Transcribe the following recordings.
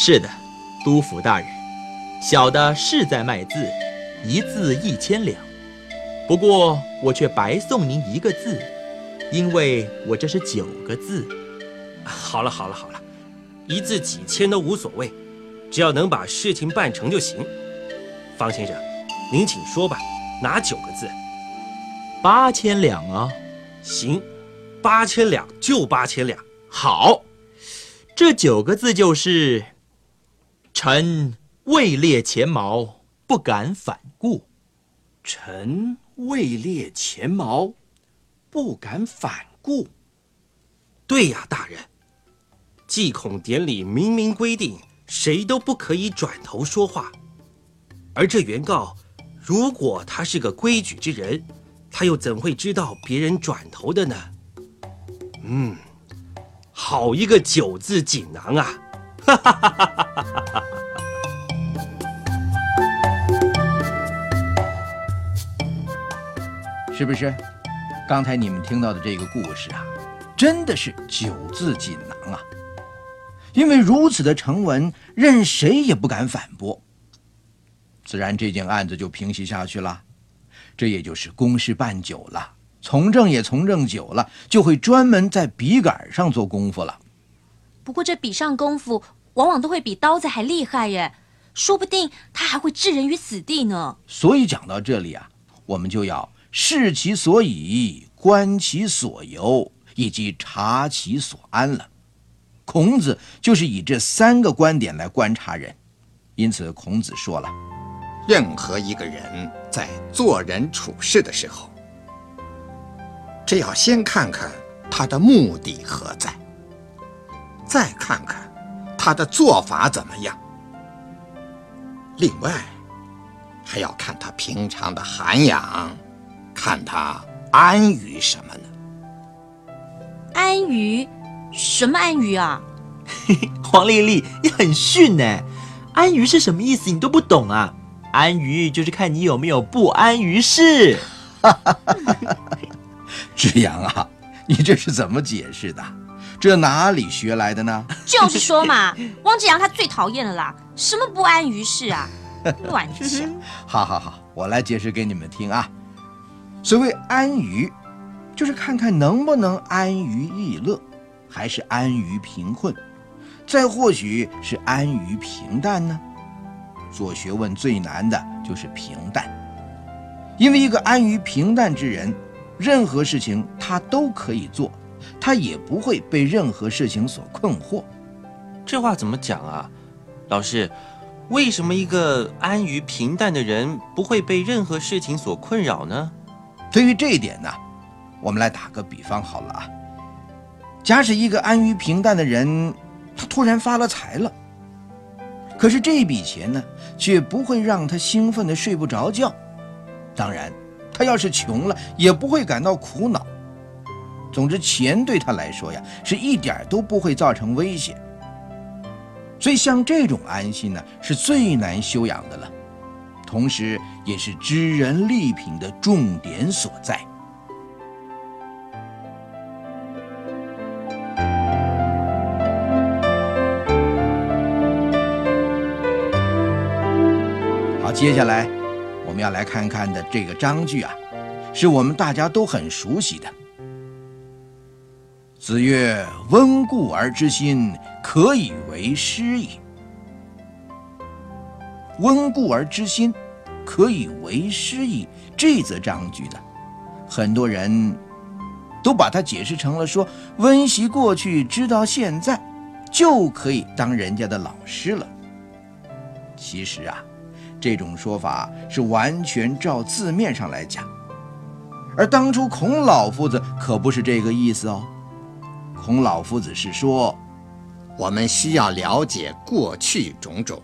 是的，督府大人，小的是在卖字，一字1000两。不过我却白送您1个字，因为我这是9个字。 好了，一字几千都无所谓，只要能把事情办成就行。方先生，您请说吧，哪9个字 ？8000两啊。 行，8000两就8000两。 好，这9个字就是臣位列前茅，不敢反顾。 臣位列前茅，不敢反顾。 对呀，大人，祭孔典礼明明规定，谁都不可以转头说话。而这原告，如果他是个规矩之人，他又怎会知道别人转头的呢？好一个9字锦囊啊！哈哈哈哈哈哈！ 是不是？刚才你们听到的这个故事啊，真的是9字锦囊啊！因为如此的成文，任谁也不敢反驳，自然这件案子就平息下去了。这也就是公事办久了，从政也从政久了，就会专门在笔杆上做功夫了。 不过这笔上功夫往往都会比刀子还厉害耶，说不定他还会置人于死地呢。 所以讲到这里啊，我们就要视其所以，观其所由，以及察其所安了。孔子就是以这3个观点来观察人，因此孔子说了， 任何一个人在做人处事的时候，只要先看看他的目的何在，再看看他的做法怎么样。另外还要看他平常的涵养，看他安于什么呢？ 安于？什么安于啊？ 黄丽丽，你很逊呢。安于是什么意思？你都不懂啊？安于就是看你有没有不安于事。 志阳啊，你这是怎么解释的？这哪里学来的呢？ 就是说嘛，汪志阳他最讨厌了啦，什么不安于事啊，乱讲。 好，我来解释给你们听啊。所谓安于，就是看看能不能安于逸乐，还是安于贫困，再或许是安于平淡呢。做学问最难的就是平淡，因为一个安于平淡之人，任何事情他都可以做，他也不会被任何事情所困惑。 这话怎么讲啊？老师，为什么一个安于平淡的人不会被任何事情所困扰呢？ 对于这一点呢，我们来打个比方好了啊。假使一个安于平淡的人，他突然发了财了，可是这笔钱呢，却不会让他兴奋的睡不着觉。当然，他要是穷了，也不会感到苦恼。总之，钱对他来说呀，是一点都不会造成危险。所以，像这种安心呢，是最难修养的了，同时也是知人利品的重点所在。好，接下来我们要来看看的这个章句啊，是我们大家都很熟悉的。子曰：温故而知新，可以为师矣。温故而知新，可以为师矣。这则章句呢，很多人都把它解释成了说，温习过去，知道现在，就可以当人家的老师了。其实啊，这种说法是完全照字面上来讲，而当初孔老夫子可不是这个意思哦。孔老夫子是说， 我们需要了解过去种种，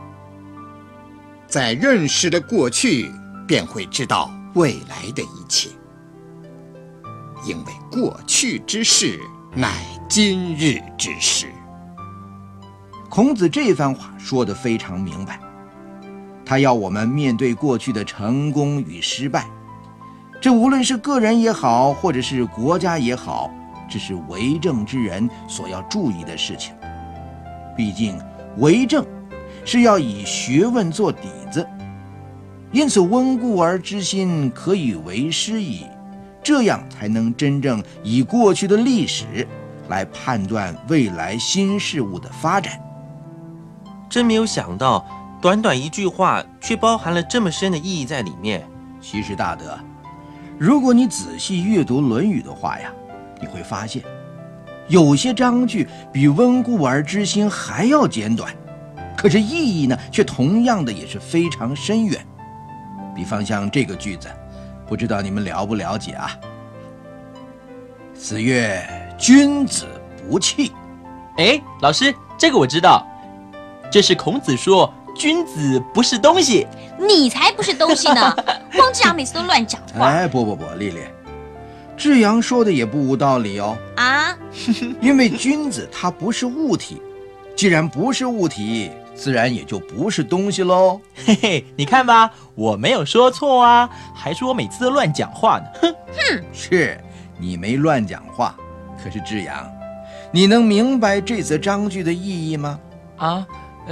在认识了过去，便会知道未来的一切，因为过去之事乃今日之事。 孔子这番话说得非常明白，他要我们面对过去的成功与失败，这无论是个人也好，或者是国家也好，这是为政之人所要注意的事情。毕竟为政是要以学问做底子，因此温故而知新可以为师矣，这样才能真正以过去的历史来判断未来新事物的发展。 真没有想到，短短一句话却包含了这么深的意义在里面。 其实大德，如果你仔细阅读《论语》的话呀，你会发现有些章句比温故而知新还要简短，可是意义呢却同样的也是非常深远。比方像这个句子，不知道你们了不了解啊？子曰：君子不器。 哎，老师，这个我知道，这是孔子说君子不是东西。 你才不是东西呢！汪志阳每次都乱讲话。 哎，不，丽丽，志阳说的也不无道理哦。 啊， 因为君子他不是物体，既然不是物体，自然也就不是东西喽。 嘿嘿，你看吧，我没有说错啊，还说我每次都乱讲话呢。哼， 是你没乱讲话，可是志阳，你能明白这则章句的意义吗？ 啊，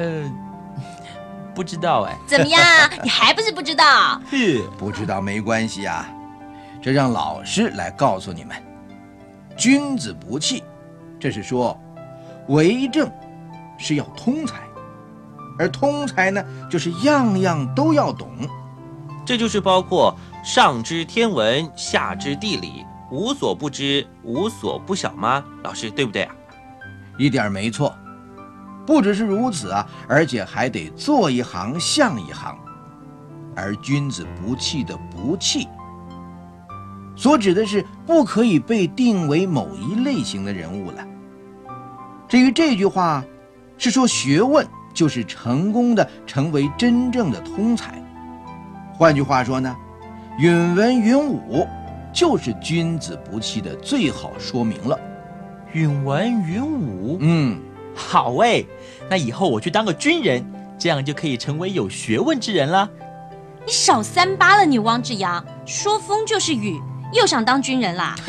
不知道哎。 怎么样？你还不是不知道？ 不知道没关系啊，这让老师来告诉你们。君子不器，这是说为政是要通才，而通才呢，就是样样都要懂。 这就是包括上知天文，下知地理，无所不知，无所不晓吗？老师，对不对啊？ 一点没错。不只是如此啊，而且还得做一行像一行。而君子不器的不器，所指的是不可以被定为某一类型的人物了。至于这句话，是说学问就是成功的成为真正的通才。换句话说呢，允文允武就是君子不器的最好说明了。 允文允武，好哎，那以后我去当个军人，这样就可以成为有学问之人了。 你少38了，你汪志阳，说风就是雨，又想当军人啦？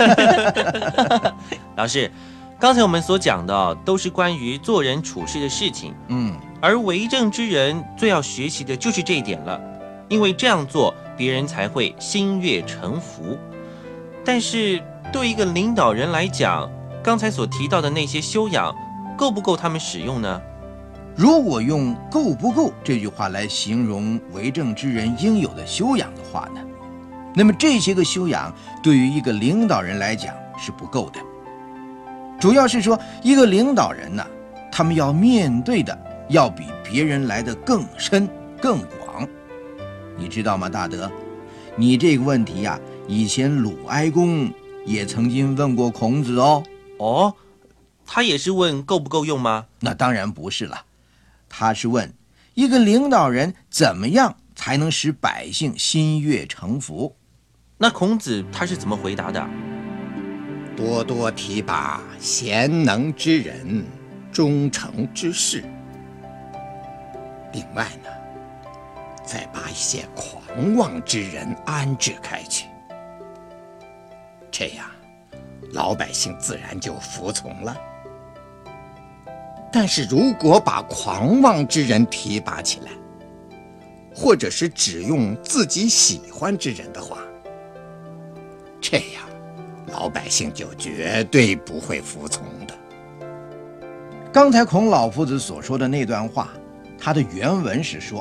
老师，刚才我们所讲的都是关于做人处事的事情，而为政之人最要学习的就是这一点了，因为这样做，别人才会心悦诚服。但是对一个领导人来讲，刚才所提到的那些修养，够不够他们使用呢？ 如果用够不够这句话来形容为政之人应有的修养的话呢，那么这些个修养对于一个领导人来讲是不够的。主要是说一个领导人呢，他们要面对的要比别人来得更深更广。你知道吗，大德？你这个问题呀，以前鲁哀公也曾经问过孔子哦。 哦，他也是问够不够用吗？ 那当然不是了，他是问一个领导人怎么样才能使百姓心悦诚服。 那孔子他是怎么回答的？ 多多提拔贤能之人，忠诚之士。另外呢，再把一些狂妄之人安置开去，这样老百姓自然就服从了。但是如果把狂妄之人提拔起来，或者是只用自己喜欢之人的话，这样老百姓就绝对不会服从的。 刚才孔老夫子所说的那段话，他的原文是说：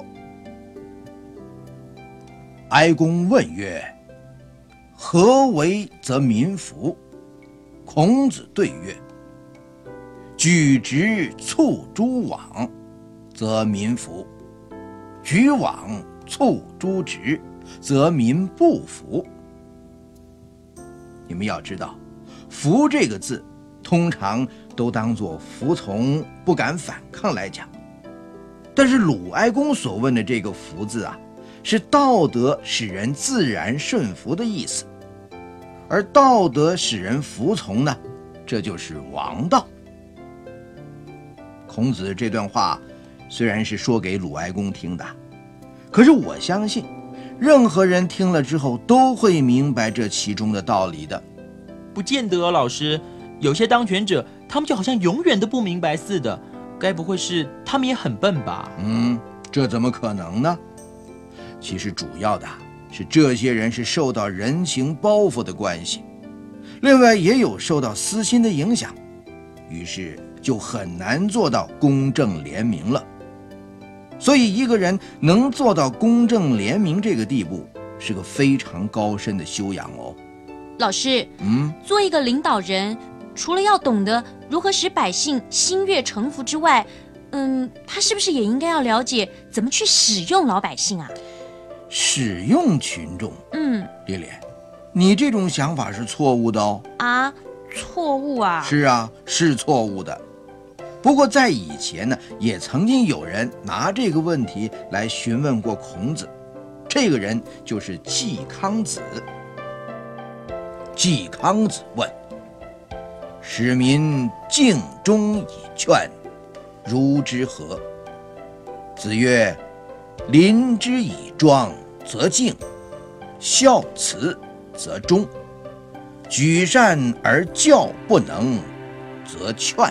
哀公问曰：何为则民服？孔子对曰：举直促诸枉，则民服；举枉促诸直，则民不服。你们要知道，服这个字通常都当作服从、不敢反抗来讲，但是鲁哀公所问的这个服字啊，是道德使人自然顺服的意思，而道德使人服从呢，这就是王道。孔子这段话虽然是说给鲁哀公听的，可是我相信任何人听了之后都会明白这其中的道理的。 不见得哦，老师，有些当权者他们就好像永远都不明白似的， 该不会是他们也很笨吧？ 这怎么可能呢？其实主要的是这些人是受到人情包袱的关系，另外也有受到私心的影响，于是就很难做到公正廉明了。所以一个人能做到公正廉明这个地步，是个非常高深的修养哦。 老师，做一个领导人，除了要懂得如何使百姓心悦诚服之外，他是不是也应该要了解怎么去使用老百姓啊？ 使用群众？丽丽，你这种想法是错误的哦。 啊，错误啊？ 是啊，是错误的。不过在以前呢，也曾经有人拿这个问题来询问过孔子，这个人就是季康子。季康子问：“使民敬忠以劝，如之何？”子曰：“临之以庄，则敬；孝慈，则忠；举善而教不能，则劝。”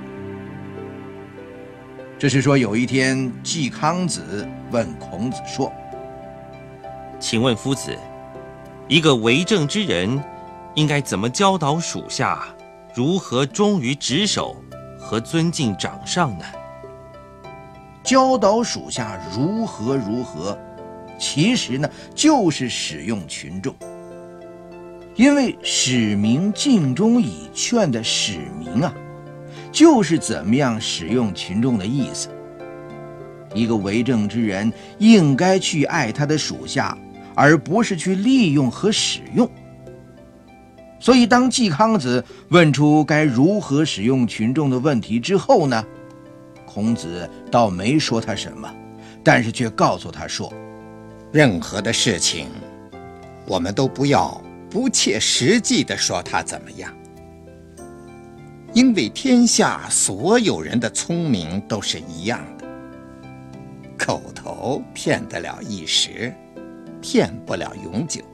这是说，有一天，季康子问孔子说：“ 请问夫子，一个为政之人，应该怎么教导属下，如何忠于职守和尊敬长上呢？” 教导属下如何，其实呢，就是使用群众。因为使民敬忠以劝的使民啊，就是怎么样使用群众的意思。一个为政之人应该去爱他的属下，而不是去利用和使用。所以当季康子问出该如何使用群众的问题之后呢，孔子倒没说他什么，但是却告诉他说：“ 任何的事情，我们都不要不切实际地说他怎么样，因为天下所有人的聪明都是一样的，口头骗得了一时，骗不了永久。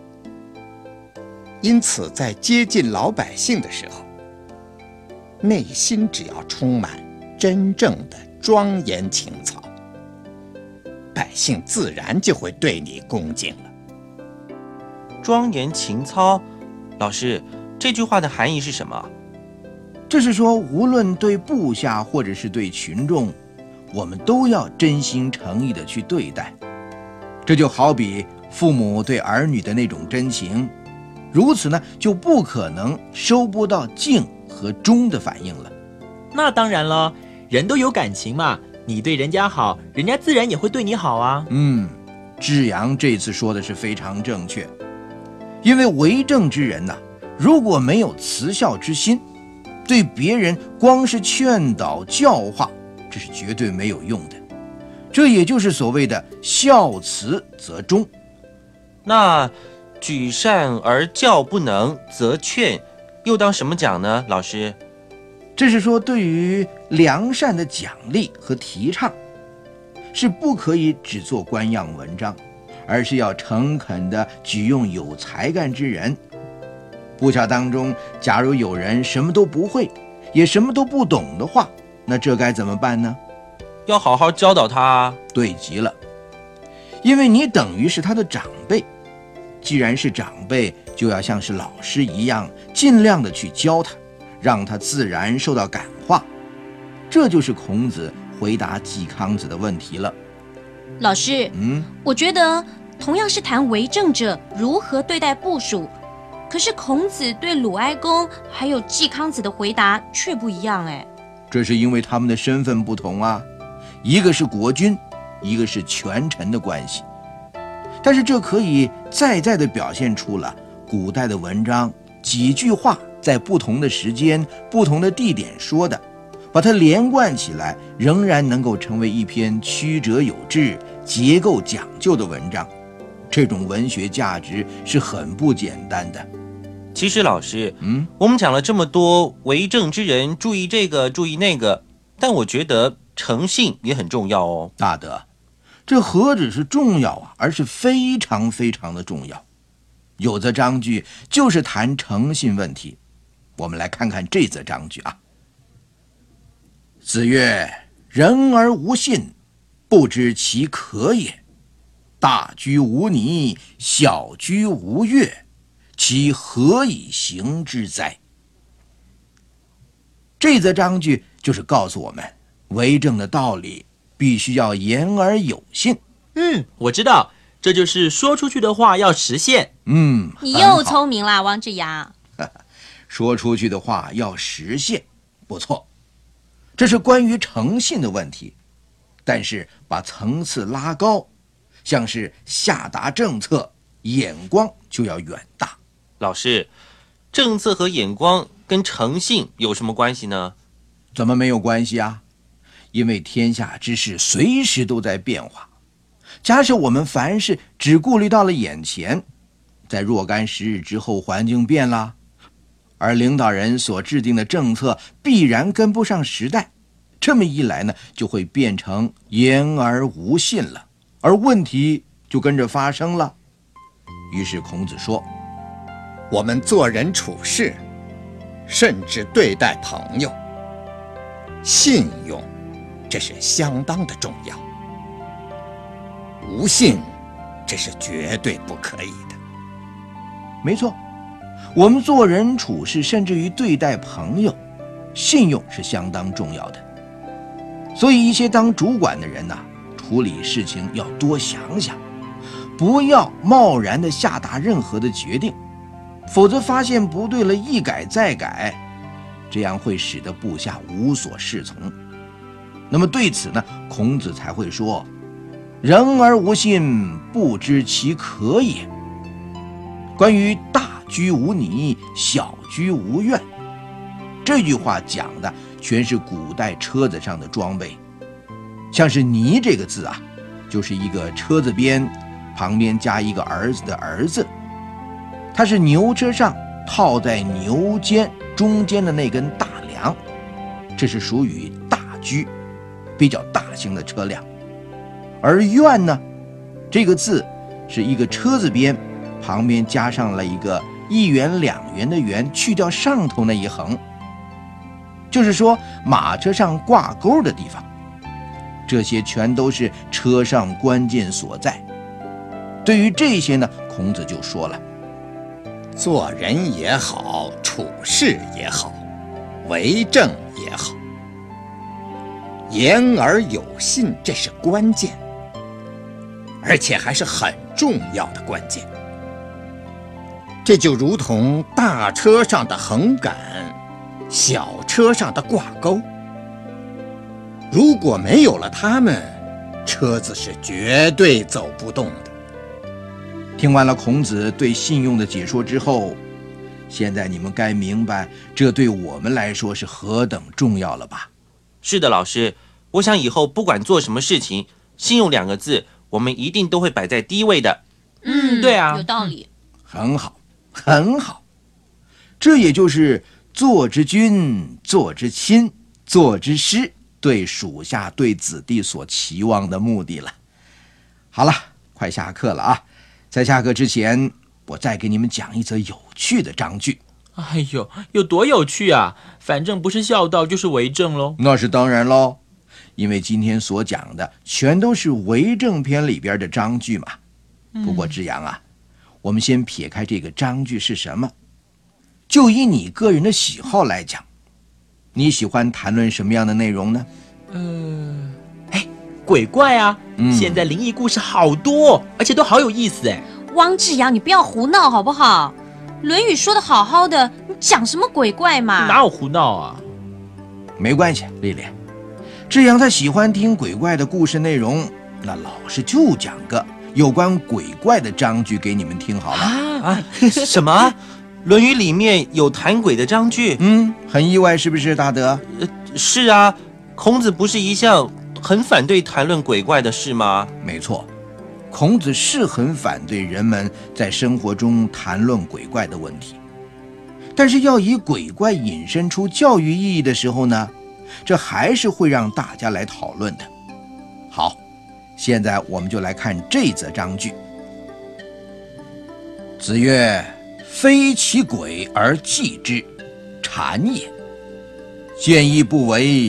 因此在接近老百姓的时候，内心只要充满真正的庄严情操，百姓自然就会对你恭敬了。” 庄严情操，老师，这句话的含义是什么？ 这是说，无论对部下或者是对群众，我们都要真心诚意地去对待。这就好比父母对儿女的那种真情，如此呢，就不可能收不到敬和忠的反应了。 那当然了，人都有感情嘛，你对人家好，人家自然也会对你好啊。 志阳这次说的是非常正确。因为为政之人如果没有慈孝之心，对别人光是劝导教化，这是绝对没有用的。这也就是所谓的孝慈则忠。 那举善而教不能，则劝，又当什么讲呢？老师， 这是说，对于良善的奖励和提倡，是不可以只做官样文章，而是要诚恳地举用有才干之人。部下当中，假如有人什么都不会，也什么都不懂的话，那这该怎么办呢？ 要好好教导他啊。 对极了，因为你等于是他的长辈，既然是长辈，就要像是老师一样，尽量的去教他，让他自然受到感化。这就是孔子回答季康子的问题了。 老师，我觉得同样是谈为政者如何对待部属，可是孔子对鲁哀公还有季康子的回答却不一样哎。 这是因为他们的身份不同啊，一个是国君，一个是权臣的关系。但是这可以再地表现出了古代的文章几句话在不同的时间、不同的地点说的，把它连贯起来，仍然能够成为一篇曲折有致、结构讲究的文章。这种文学价值是很不简单的。 其实老师，我们讲了这么多为政之人注意这个注意那个，但我觉得诚信也很重要哦。 大德，这何止是重要啊，而是非常非常的重要。有则章句就是谈诚信问题，我们来看看这则章句啊。 子曰：人而无信，不知其可也。大居无泥，小居无月，其何以行之哉？这则章句就是告诉我们，为政的道理必须要言而有信。 我知道，这就是说出去的话要实现。 你又聪明啦，王志阳。 说出去的话要实现，不错。这是关于诚信的问题，但是把层次拉高，像是下达政策，眼光就要远大。 老师，政策和眼光跟诚信有什么关系呢？ 怎么没有关系啊？因为天下之事随时都在变化，假使我们凡事只顾虑到了眼前，在若干时日之后环境变了，而领导人所制定的政策必然跟不上时代，这么一来呢，就会变成言而无信了，而问题就跟着发生了。于是孔子说， 我们做人处事，甚至对待朋友，信用这是相当的重要，无信这是绝对不可以的。 没错，我们做人处事，甚至于对待朋友，信用是相当重要的。所以一些当主管的人呢，处理事情要多想想，不要贸然的下达任何的决定，否则发现不对了，一改再改，这样会使得部下无所适从。那么对此呢，孔子才会说，人而无信，不知其可也。关于大居无泥，小居无怨，这句话讲的全是古代车子上的装备。像是泥这个字啊，就是一个车字边，旁边加一个儿子的儿字，它是牛车上套在牛肩中间的那根大梁，这是属于大居，比较大型的车辆。而院呢，这个字是一个车字边，旁边加上了一个1元2元的元，去掉上头那一横，就是说马车上挂钩的地方。这些全都是车上关键所在。对于这些呢，孔子就说了， 做人也好，处事也好，为政也好，言而有信，这是关键，而且还是很重要的关键。这就如同大车上的横杆，小车上的挂钩，如果没有了它们，车子是绝对走不动的。 听完了孔子对信用的解说之后，现在你们该明白这对我们来说是何等重要了吧？ 是的，老师，我想以后不管做什么事情，信用2个字我们一定都会摆在第一位的。 对啊， 有道理。 很好，很好。这也就是做之君、做之亲、做之师对属下对子弟所期望的目的了。好了，快下课了啊！在下课之前，我再给你们讲一则有趣的章句。 哎呦，有多有趣啊！反正不是孝道就是为政喽。 那是当然喽，因为今天所讲的全都是为政篇里边的章句嘛。不过志阳啊，我们先撇开这个章句是什么，就以你个人的喜好来讲，你喜欢谈论什么样的内容呢？ 鬼怪啊，现在灵异故事好多，而且都好有意思哎。 汪志阳，你不要胡闹好不好？《论语》说的好好的，你讲什么鬼怪嘛？ 哪有胡闹啊？ 没关系，丽丽，志阳他喜欢听鬼怪的故事内容，那老师就讲个有关鬼怪的章句给你们听好了。 什么？《论语》里面有谈鬼的章句？ 很意外是不是，大德？ 是啊，孔子不是一向很反对谈论鬼怪的事吗？ 没错，孔子是很反对人们在生活中谈论鬼怪的问题，但是要以鬼怪引申出教育意义的时候呢，这还是会让大家来讨论的。好，现在我们就来看这则章句。子曰：非其鬼而祭之，谄也。见义不为，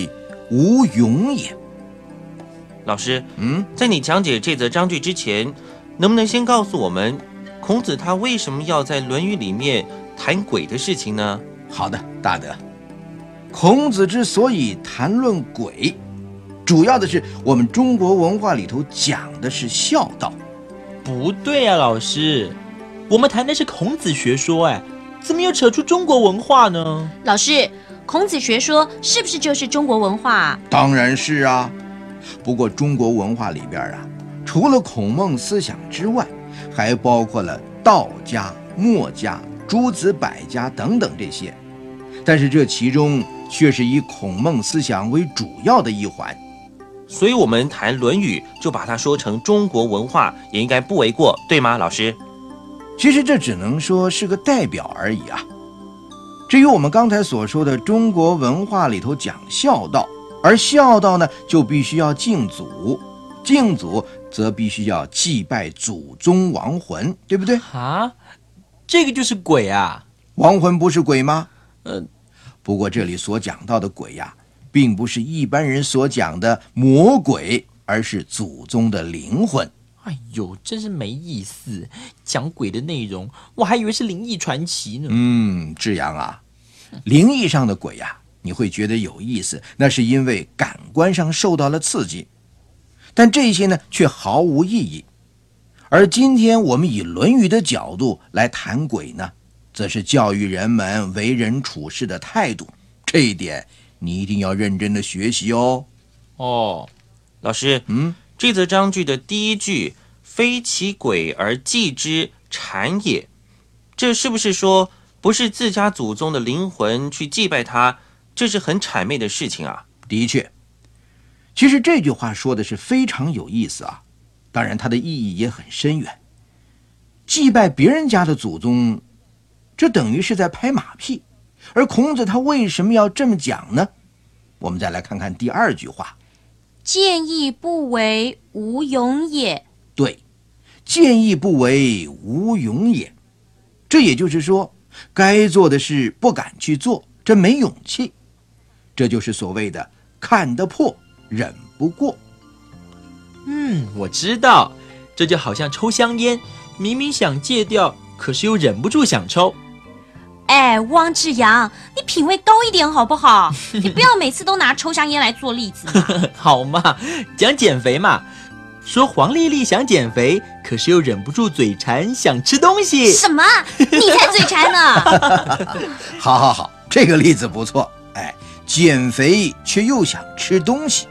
无永也。 老师，在你讲解这则章句之前，能不能先告诉我们，孔子他为什么要在《论语》里面谈鬼的事情呢？ 好的，大德。孔子之所以谈论鬼，主要的是我们中国文化里头讲的是孝道。 不对啊，老师，我们谈的是孔子学说，怎么又扯出中国文化呢？ 老师，孔子学说是不是就是中国文化啊？ 当然是啊。不过中国文化里边除了孔孟思想之外，还包括了道家、墨家、诸子百家等等这些，但是这其中却是以孔孟思想为主要的一环。 所以我们谈《论语》就把它说成中国文化，也应该不为过，对吗，老师？ 其实这只能说是个代表而已啊。至于我们刚才所说的中国文化里头讲孝道，而孝道呢，就必须要敬祖，敬祖则必须要祭拜祖宗亡魂，对不对？ 啊，这个就是鬼啊！ 亡魂不是鬼吗？不过这里所讲到的鬼并不是一般人所讲的魔鬼，而是祖宗的灵魂。 哎呦，真是没意思！讲鬼的内容，我还以为是灵异传奇呢。 志阳灵异上的鬼你会觉得有意思，那是因为感官上受到了刺激，但这些呢却毫无意义。而今天我们以《论语》的角度来谈鬼呢，则是教育人们为人处事的态度，这一点你一定要认真的学习哦。 老师，这则章句的第一句“非其鬼而祭之，谄也”，这是不是说不是自家祖宗的灵魂去祭拜他，这是很谄媚的事情啊？ 的确，其实这句话说的是非常有意思啊，当然它的意义也很深远。祭拜别人家的祖宗，这等于是在拍马屁，而孔子他为什么要这么讲呢？我们再来看看第二句话， 见义不为，无永也。 对，见义不为，无永也。这也就是说，该做的事不敢去做，这没勇气。这就是所谓的看得破，忍不过。 我知道，这就好像抽香烟，明明想戒掉，可是又忍不住想抽。 汪志扬，你品味高一点好不好？你不要每次都拿抽香烟来做例子嘛。 好嘛，讲减肥嘛，说黄丽丽想减肥，可是又忍不住嘴馋想吃东西。 什么？你才嘴馋呢！ 好，这个例子不错。减肥却又想吃东西。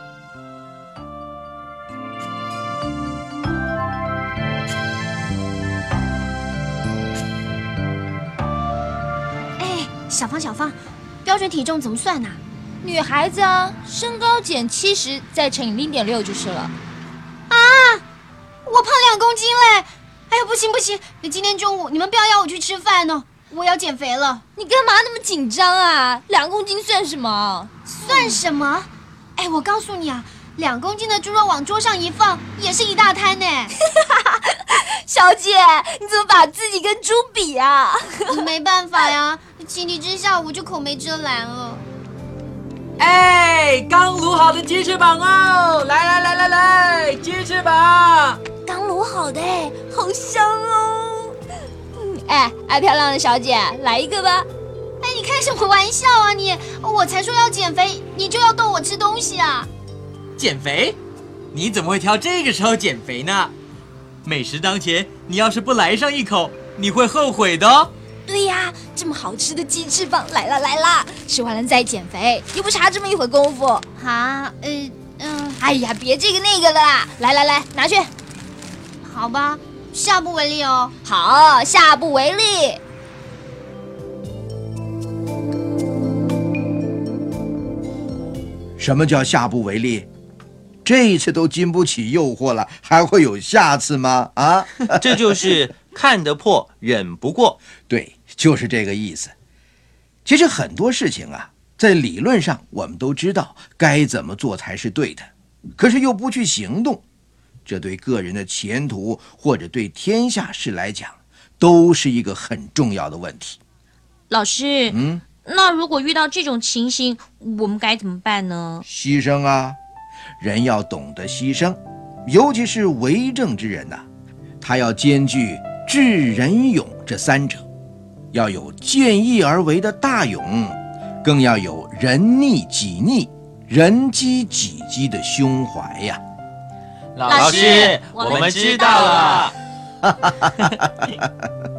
小芳，标准体重怎么算呢？ 女孩子身高减70，再乘以0.6就是了。 我胖2公斤嘞！哎呀，不行，今天中午你们不要邀我去吃饭呢，我要减肥了。 你干嘛那么紧张啊？2公斤算什么？ 算什么？我告诉你2公斤的猪肉往桌上一放，也是一大摊呢。 小姐，你怎么把自己跟猪比啊？ 没办法呀，情急之下我就口没遮拦了。 刚卤好的鸡翅膀哦！来，鸡翅膀！ 刚卤好的好香哦！爱漂亮的小姐，来一个吧！ 你开什么玩笑啊你？我才说要减肥，你就要逗我吃东西啊？ 减肥？你怎么会挑这个时候减肥呢？美食当前，你要是不来上一口，你会后悔的哦。 对呀，这么好吃的鸡翅膀，来啦，吃完了再减肥，又不差这么一会功夫。 哎呀，别这个那个了啦，来，拿去。 好吧，下不为例哦。 好，下不为例。 什么叫下不为例？这一次都经不起诱惑了，还会有下次吗？ 这就是看得破，忍不过。 对，就是这个意思。其实很多事情在理论上我们都知道该怎么做才是对的，可是又不去行动，这对个人的前途或者对天下事来讲，都是一个很重要的问题。 老师， 那如果遇到这种情形，我们该怎么办呢？ 牺牲啊，人要懂得牺牲，尤其是为政之人呐，他要兼具智仁勇这三者，要有见义而为的大勇，更要有人逆己逆、人饥己饥的胸怀呀。 老师，我们知道了。